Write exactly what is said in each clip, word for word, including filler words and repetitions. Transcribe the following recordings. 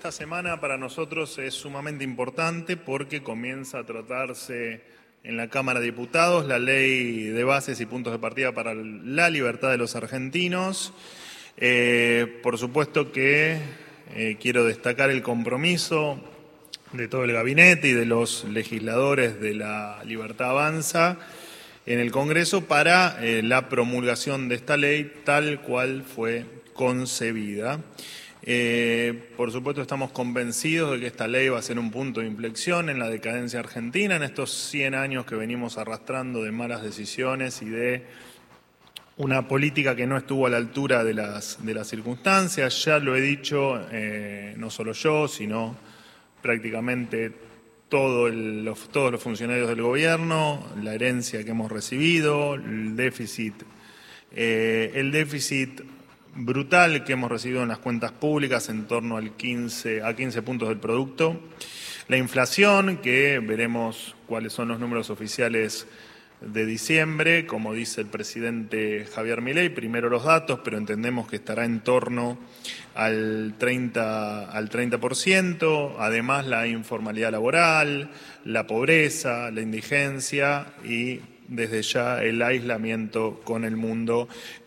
esta semana para nosotros es sumamente importante porque comienza a tratarse en la Cámara de Diputados la Ley de Bases y Puntos de Partida para la Libertad de los Argentinos. Eh, por supuesto que eh, quiero destacar el compromiso de todo el gabinete y de los legisladores de la Libertad Avanza en el Congreso para eh, la promulgación de esta ley tal cual fue concebida. Eh, por supuesto estamos convencidos de que esta ley va a ser un punto de inflexión en la decadencia argentina, en estos cien años que venimos arrastrando de malas decisiones y de una política que no estuvo a la altura de las, de las circunstancias. Ya lo he dicho, eh, no solo yo, sino prácticamente todo el, los, todos los funcionarios del gobierno, la herencia que hemos recibido, el déficit, eh, el déficit brutal que hemos recibido en las cuentas públicas en torno al quince, a quince puntos del producto, la inflación, que veremos cuáles son los números oficiales de diciembre, como dice el presidente Javier Milei, primero los datos, pero entendemos que estará en torno al treinta, al treinta por ciento, además la informalidad laboral, la pobreza, la indigencia y desde ya el aislamiento con el mundo,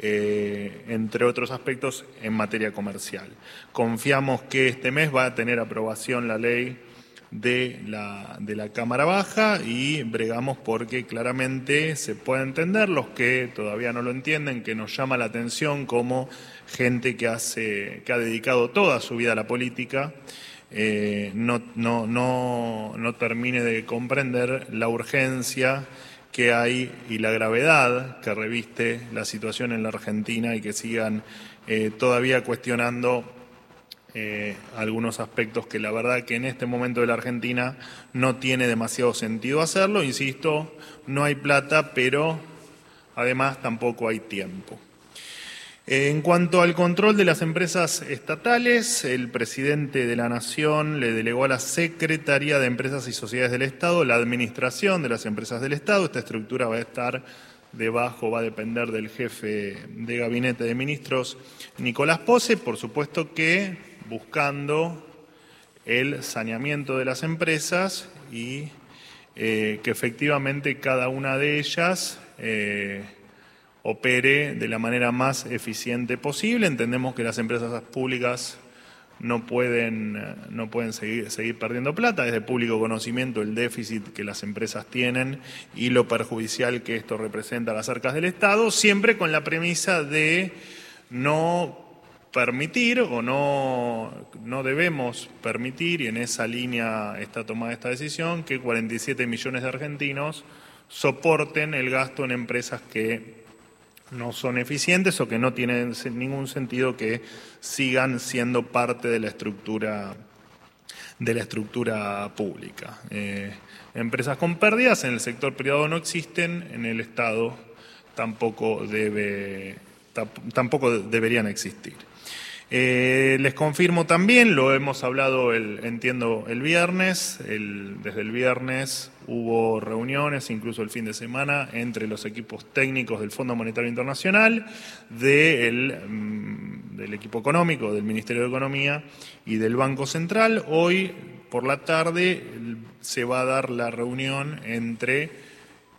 eh, entre otros aspectos en materia comercial. Confiamos que este mes va a tener aprobación la ley de la, de la Cámara Baja y bregamos porque claramente se pueda entender, los que todavía no lo entienden, que nos llama la atención como gente que, hace, que ha dedicado toda su vida a la política, eh, no, no, no, no termine de comprender la urgencia que hay y la gravedad que reviste la situación en la Argentina y que sigan eh, todavía cuestionando eh, algunos aspectos que la verdad que en este momento de la Argentina no tiene demasiado sentido hacerlo. Insisto, no hay plata, pero además tampoco hay tiempo. En cuanto al control de las empresas estatales, el presidente de la Nación le delegó a la Secretaría de Empresas y Sociedades del Estado la administración de las empresas del Estado. Esta estructura va a estar debajo, va a depender del jefe de gabinete de ministros, Nicolás Pose, por supuesto que buscando el saneamiento de las empresas y eh, que efectivamente cada una de ellas Eh, opere de la manera más eficiente posible. Entendemos que las empresas públicas no pueden, no pueden seguir, seguir perdiendo plata. Es de público conocimiento el déficit que las empresas tienen y lo perjudicial que esto representa a las arcas del Estado, siempre con la premisa de no permitir o no, no debemos permitir, y en esa línea está tomada esta decisión, que cuarenta y siete millones de argentinos soporten el gasto en empresas que no son eficientes o que no tienen ningún sentido que sigan siendo parte de la estructura, de la estructura pública. Eh, empresas con pérdidas en el sector privado no existen, en el Estado tampoco, debe, tampoco deberían existir. Eh, les confirmo también, lo hemos hablado, el, entiendo, el viernes, el, desde el viernes hubo reuniones, incluso el fin de semana, entre los equipos técnicos del Fondo Monetario Internacional, de el, del equipo económico, del Ministerio de Economía y del Banco Central. Hoy por la tarde se va a dar la reunión entre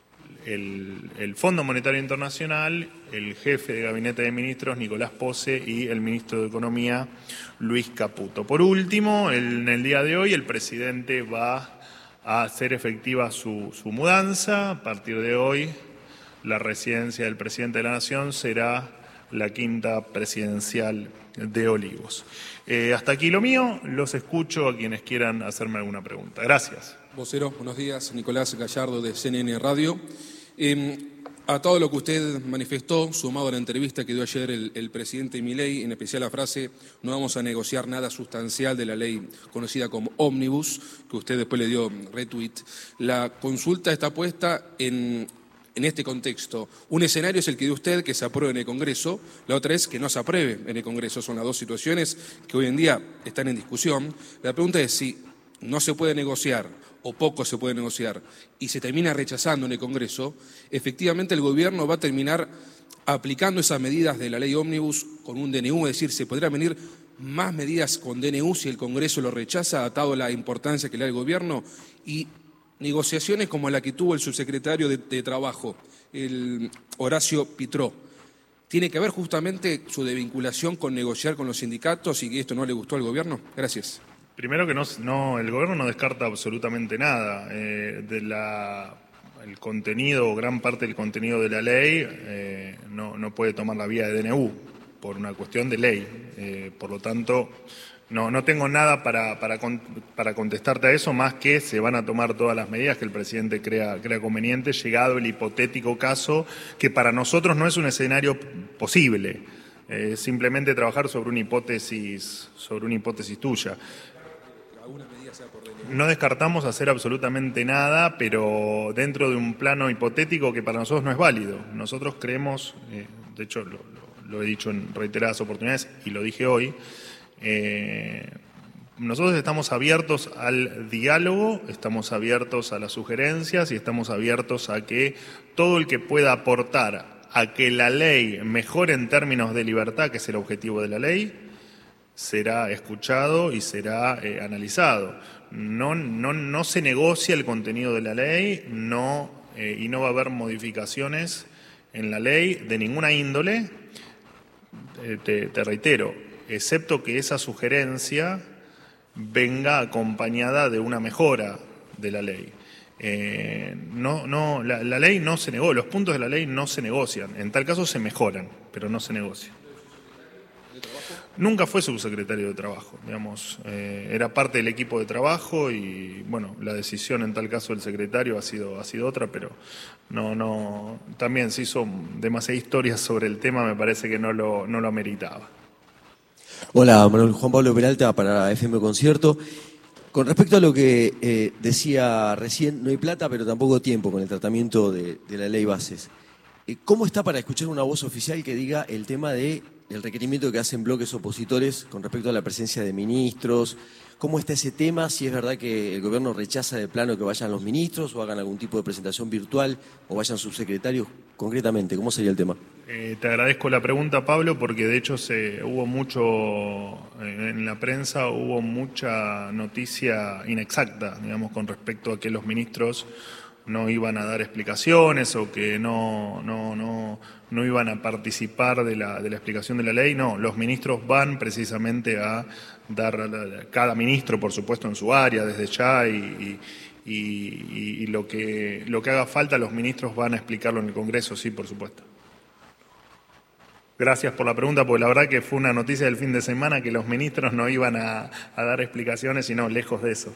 El, el Fondo Monetario Internacional, el jefe de Gabinete de Ministros, Nicolás Pose, y el ministro de Economía, Luis Caputo. Por último, el, en el día de hoy el presidente va a hacer efectiva su, su mudanza. A partir de hoy, la residencia del presidente de la Nación será la quinta presidencial de Olivos. Eh, hasta aquí lo mío, los escucho a quienes quieran hacerme alguna pregunta. Gracias. Vocero, buenos días. Nicolás Gallardo, de C N N Radio. Eh, a todo lo que usted manifestó, sumado a la entrevista que dio ayer el, el presidente Milei, en especial la frase "no vamos a negociar nada sustancial de la ley conocida como Ómnibus", que usted después le dio retweet, la consulta está puesta en, en este contexto. Un escenario es el que dio usted, que se apruebe en el Congreso, la otra es que no se apruebe en el Congreso. Son las dos situaciones que hoy en día están en discusión. La pregunta es si no se puede negociar o poco se puede negociar y se termina rechazando en el Congreso, efectivamente el gobierno va a terminar aplicando esas medidas de la ley Ómnibus con un D N U, es decir, se podrán venir más medidas con D N U si el Congreso lo rechaza, atado a la importancia que le da el Gobierno, y negociaciones como la que tuvo el subsecretario de, de Trabajo, el Horacio Pitró. ¿Tiene que ver justamente su desvinculación con negociar con los sindicatos y que esto no le gustó al Gobierno? Gracias. Primero que no, no el Gobierno no descarta absolutamente nada. Eh, de la, el contenido, o gran parte del contenido de la ley, eh, no, no puede tomar la vía de D N U por una cuestión de ley. Eh, por lo tanto, no, no tengo nada para, para, para contestarte a eso, más que se van a tomar todas las medidas que el presidente crea, crea conveniente, llegado el hipotético caso, que para nosotros no es un escenario posible. Eh, simplemente trabajar sobre una hipótesis, sobre una hipótesis tuya. No descartamos hacer absolutamente nada, pero dentro de un plano hipotético que para nosotros no es válido. Nosotros creemos, eh, de hecho lo, lo, lo he dicho en reiteradas oportunidades y lo dije hoy, eh, nosotros estamos abiertos al diálogo, estamos abiertos a las sugerencias y estamos abiertos a que todo el que pueda aportar a que la ley mejore en términos de libertad, que es el objetivo de la ley, será escuchado y será eh, analizado. No, no, no se negocia el contenido de la ley no, eh, y no va a haber modificaciones en la ley de ninguna índole, eh, te, te reitero, excepto que esa sugerencia venga acompañada de una mejora de la ley. Eh, no, no, la, la ley no se negó, los puntos de la ley no se negocian, en tal caso se mejoran, pero no se negocian. Nunca fue subsecretario de Trabajo, digamos, eh, era parte del equipo de trabajo y, bueno, la decisión en tal caso del secretario ha sido, ha sido otra, pero no, no, también se hizo demasiadas historias sobre el tema, me parece que no lo, no lo ameritaba. Hola, Manuel. Juan Pablo Peralta para F M Concierto. Con respecto a lo que eh, decía recién, no hay plata, pero tampoco tiempo con el tratamiento de, de la ley Bases. Eh, ¿Cómo está para escuchar una voz oficial que diga el tema de el requerimiento que hacen bloques opositores con respecto a la presencia de ministros? ¿Cómo está ese tema? Si es verdad que el gobierno rechaza de plano que vayan los ministros o hagan algún tipo de presentación virtual o vayan subsecretarios. Concretamente, ¿cómo sería el tema? Eh, te agradezco la pregunta, Pablo, porque de hecho se hubo mucho, eh, en la prensa hubo mucha noticia inexacta, digamos, con respecto a que los ministros no iban a dar explicaciones o que no, no, no, no iban a participar de la, de la explicación de la ley. No, los ministros van precisamente a dar, a cada ministro, por supuesto, en su área desde ya y, y, y, y lo, que, lo que haga falta, los ministros van a explicarlo en el Congreso, sí, por supuesto. Gracias por la pregunta, porque la verdad que fue una noticia del fin de semana que los ministros no iban a, a dar explicaciones, sino lejos de eso.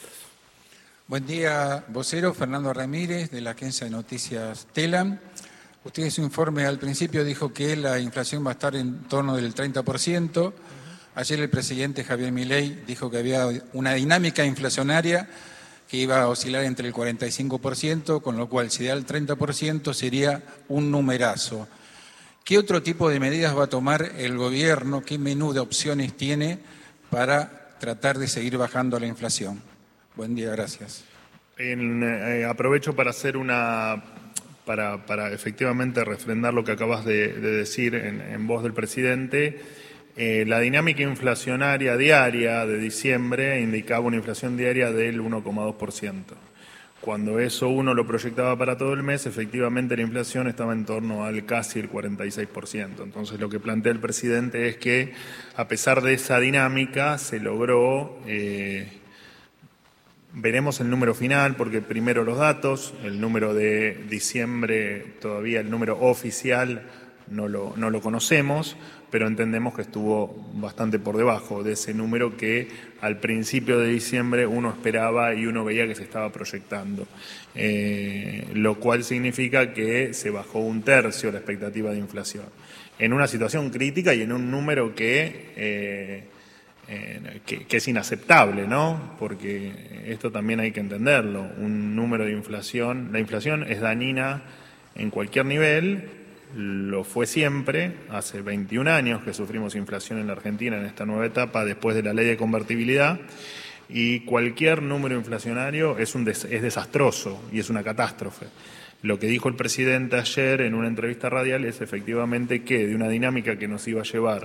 Buen día, vocero. Fernando Ramírez, de la agencia de noticias Telam. Usted en su informe al principio dijo que la inflación va a estar en torno del treinta por ciento. Ayer el presidente Javier Milei dijo que había una dinámica inflacionaria que iba a oscilar entre el cuarenta y cinco por ciento, con lo cual si da el treinta por ciento sería un numerazo. ¿Qué otro tipo de medidas va a tomar el gobierno? ¿Qué menú de opciones tiene para tratar de seguir bajando la inflación? Buen día, gracias. En, eh, aprovecho para hacer una, para, para efectivamente refrendar lo que acabas de, de decir en, en voz del presidente. Eh, la dinámica inflacionaria diaria de diciembre indicaba una inflación diaria del uno coma dos por ciento. Cuando eso uno lo proyectaba para todo el mes, efectivamente la inflación estaba en torno al casi el cuarenta y seis por ciento. Entonces lo que plantea el presidente es que a pesar de esa dinámica se logró, eh, veremos el número final porque primero los datos, el número de diciembre todavía el número oficial no lo, no lo conocemos, pero entendemos que estuvo bastante por debajo de ese número que al principio de diciembre uno esperaba y uno veía que se estaba proyectando, eh, lo cual significa que se bajó un tercio la expectativa de inflación, en una situación crítica y en un número que, eh, eh, que, que es inaceptable, ¿no? Porque esto también hay que entenderlo, un número de inflación, la inflación es dañina en cualquier nivel. Lo fue siempre, hace veintiún años que sufrimos inflación en la Argentina en esta nueva etapa después de la ley de convertibilidad y cualquier número inflacionario es, un des, es desastroso y es una catástrofe. Lo que dijo el presidente ayer en una entrevista radial es efectivamente que de una dinámica que nos iba a llevar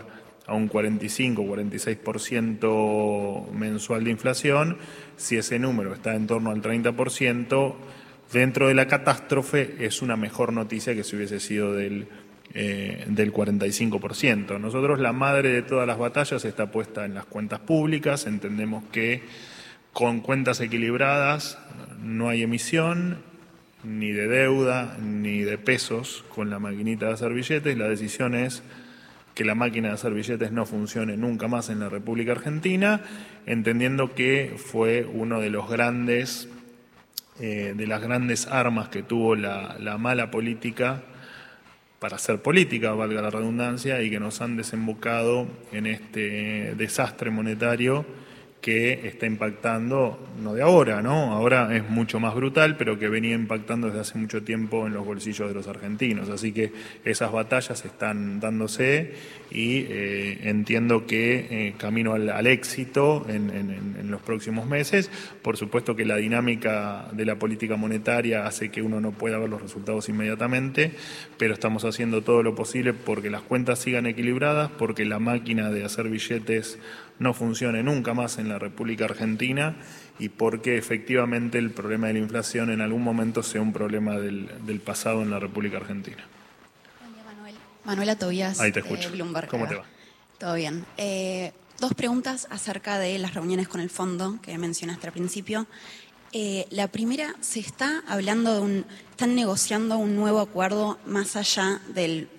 a un cuarenta y cinco, cuarenta y seis por ciento mensual de inflación. Si ese número está en torno al treinta por ciento, dentro de la catástrofe es una mejor noticia que si hubiese sido del, eh, del cuarenta y cinco por ciento. Nosotros, la madre de todas las batallas está puesta en las cuentas públicas. Entendemos que con cuentas equilibradas no hay emisión ni de deuda ni de pesos con la maquinita de hacer billetes. La decisión es que la máquina de hacer billetes no funcione nunca más en la República Argentina, entendiendo que fue uno de los grandes, eh, de las grandes armas que tuvo la, la mala política para hacer política, valga la redundancia, y que nos han desembocado en este desastre monetario que está impactando, no de ahora, ¿no? Ahora es mucho más brutal, pero que venía impactando desde hace mucho tiempo en los bolsillos de los argentinos. Así que esas batallas están dándose y eh, entiendo que eh, camino al, al éxito en, en, en los próximos meses. Por supuesto que la dinámica de la política monetaria hace que uno no pueda ver los resultados inmediatamente, pero estamos haciendo todo lo posible porque las cuentas sigan equilibradas, porque la máquina de hacer billetes no funcione nunca más en la República Argentina y porque efectivamente el problema de la inflación en algún momento sea un problema del, del pasado en la República Argentina. Buen día, Manuel. Manuela Tobías, Ahí te escucho. de Bloomberg. ¿Cómo te va? Todo bien. Eh, dos preguntas acerca de las reuniones con el fondo que mencionaste al principio. Eh, la primera, se está hablando de un, están negociando un nuevo acuerdo más allá del,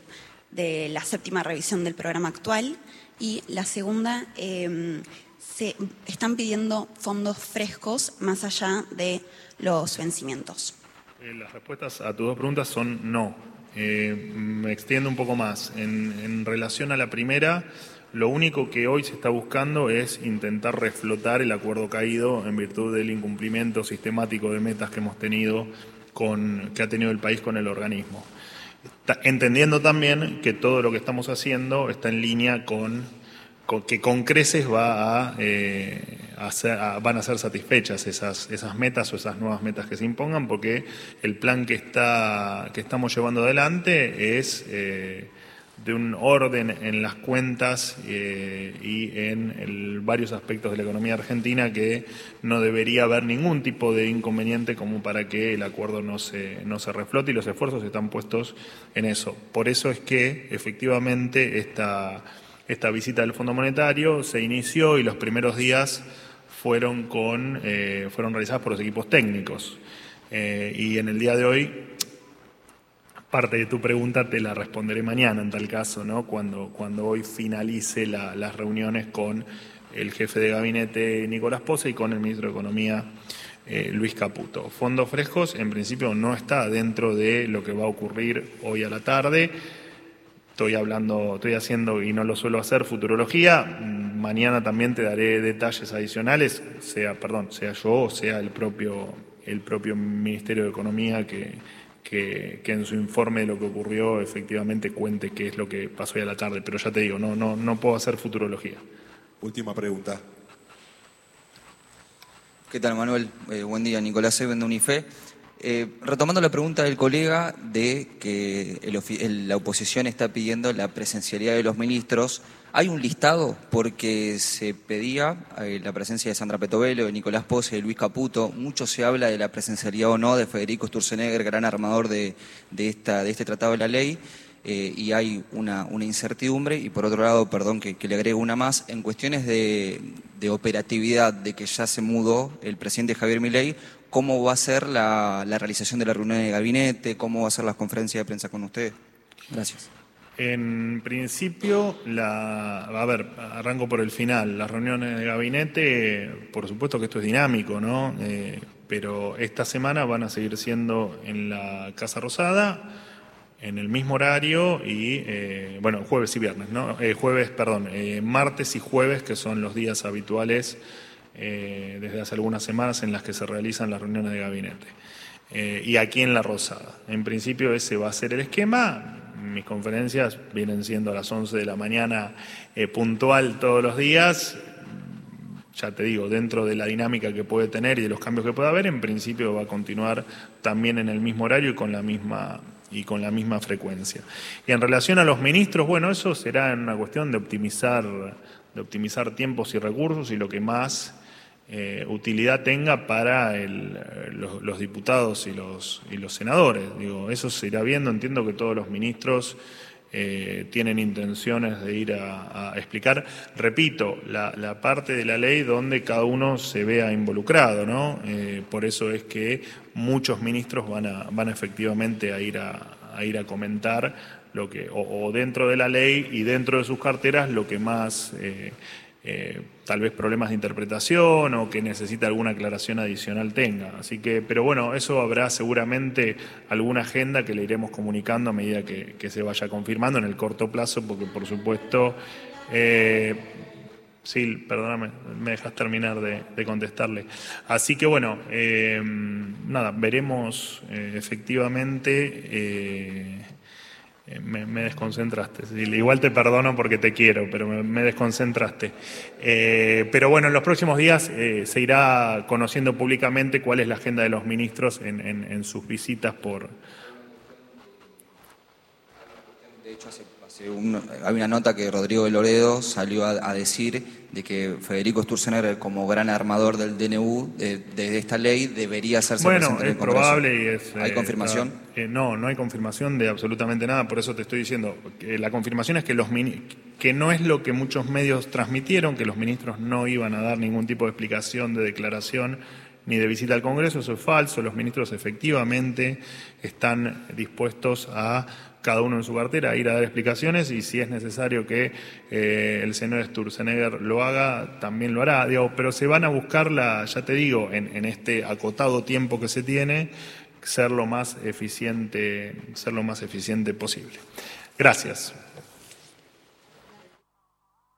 de la séptima revisión del programa actual. Y la segunda, eh, se están pidiendo fondos frescos más allá de los vencimientos. Eh, las respuestas a tus dos preguntas son no. Eh, me extiendo un poco más. En, en relación a la primera, lo único que hoy se está buscando es intentar reflotar el acuerdo caído en virtud del incumplimiento sistemático de metas que hemos tenido con, que ha tenido el país con el organismo. Entendiendo también que todo lo que estamos haciendo está en línea con, con que con creces va a, eh, a ser, a, van a ser satisfechas esas, esas metas o esas nuevas metas que se impongan, porque el plan que, está, que estamos llevando adelante es eh, de un orden en las cuentas eh, y en el, varios aspectos de la economía argentina que no debería haber ningún tipo de inconveniente como para que el acuerdo no se, no se reflote, y los esfuerzos están puestos en eso. Por eso es que efectivamente esta, esta visita del Fondo Monetario se inició y los primeros días fueron, con, eh, fueron realizadas por los equipos técnicos. Eh, y en el día de hoy, parte de tu pregunta te la responderé mañana en tal caso, ¿no? Cuando, cuando hoy finalice la, las reuniones con el jefe de gabinete Nicolás Pose y con el ministro de Economía eh, Luis Caputo. Fondos frescos en principio no está dentro de lo que va a ocurrir hoy a la tarde. Estoy hablando, estoy haciendo, y no lo suelo hacer, futurología. Mañana también te daré detalles adicionales, sea, perdón, sea yo o sea el propio, el propio Ministerio de Economía que Que, que en su informe de lo que ocurrió efectivamente cuente qué es lo que pasó hoy a la tarde. Pero ya te digo, no, no, no puedo hacer futurología. Última pregunta. ¿Qué tal, Manuel? Eh, buen día, Nicolás Eben de Unife. Eh, retomando la pregunta del colega de que el, el, la oposición está pidiendo la presencialidad de los ministros, ¿hay un listado? Porque se pedía eh, la presencia de Sandra Petovelo, de Nicolás Pose, de Luis Caputo. Mucho se habla de la presencialidad o no de Federico Sturzenegger, gran armador de, de, esta, de este tratado de la ley, eh, y hay una, una incertidumbre. Y por otro lado, perdón que, que le agrego una más, en cuestiones de, de operatividad, de que ya se mudó el presidente Javier Milei, ¿cómo va a ser la, la realización de la reunión de gabinete? ¿Cómo va a ser las conferencias de prensa con ustedes? Gracias. En principio, la, a ver, arranco por el final. Las reuniones de gabinete, por supuesto que esto es dinámico, ¿no? Eh, pero esta semana van a seguir siendo en la Casa Rosada, en el mismo horario y, eh, bueno, jueves y viernes, ¿no? Eh, jueves, perdón, eh, martes y jueves, que son los días habituales eh, desde hace algunas semanas en las que se realizan las reuniones de gabinete. Eh, y aquí en la Rosada. En principio ese va a ser el esquema. Mis conferencias vienen siendo a las once de la mañana eh, puntual todos los días. Ya te digo, dentro de la dinámica que puede tener y de los cambios que puede haber, en principio va a continuar también en el mismo horario y con la misma, y con la misma frecuencia. Y en relación a los ministros, bueno, eso será una cuestión de optimizar, de optimizar tiempos y recursos y lo que más eh, utilidad tenga para el, los, los diputados y los, y los senadores. Digo, eso se irá viendo. Entiendo que todos los ministros eh, tienen intenciones de ir a, a explicar, repito, la, la parte de la ley donde cada uno se vea involucrado, ¿no? Eh, por eso es que muchos ministros van a, van efectivamente a ir a, a ir a comentar lo que, o, o dentro de la ley y dentro de sus carteras lo que más eh, eh, tal vez problemas de interpretación o que necesita alguna aclaración adicional tenga. Así que, pero bueno, eso habrá seguramente alguna agenda que le iremos comunicando a medida que, que se vaya confirmando en el corto plazo, porque por supuesto, eh, sí, perdóname, me dejas terminar de, de contestarle. Así que bueno, eh, nada, veremos eh, efectivamente. Eh, Me, me desconcentraste. Igual te perdono porque te quiero, pero me, me desconcentraste. Eh, pero bueno, en los próximos días eh, se irá conociendo públicamente cuál es la agenda de los ministros en, en, en sus visitas por... De hecho, hace, hace un, hay una nota que Rodrigo de Loredo salió a, a decir de que Federico Sturzenegger, como gran armador del D N U de, de esta ley, debería hacerse bueno, presente en el Congreso. Bueno, es probable y es... ¿Hay eh, confirmación? Eh, no, no hay confirmación de absolutamente nada, por eso te estoy diciendo. Que la confirmación es que, los que no es lo que muchos medios transmitieron, que los ministros no iban a dar ningún tipo de explicación, de declaración, ni de visita al Congreso. Eso es falso. Los ministros efectivamente están dispuestos a, cada uno en su cartera, a ir a dar explicaciones, y si es necesario que eh, el senador Sturzenegger lo haga, también lo hará. Digo, pero se van a buscar, la, ya te digo, en, en este acotado tiempo que se tiene, ser lo más eficiente, ser lo más eficiente posible. Gracias.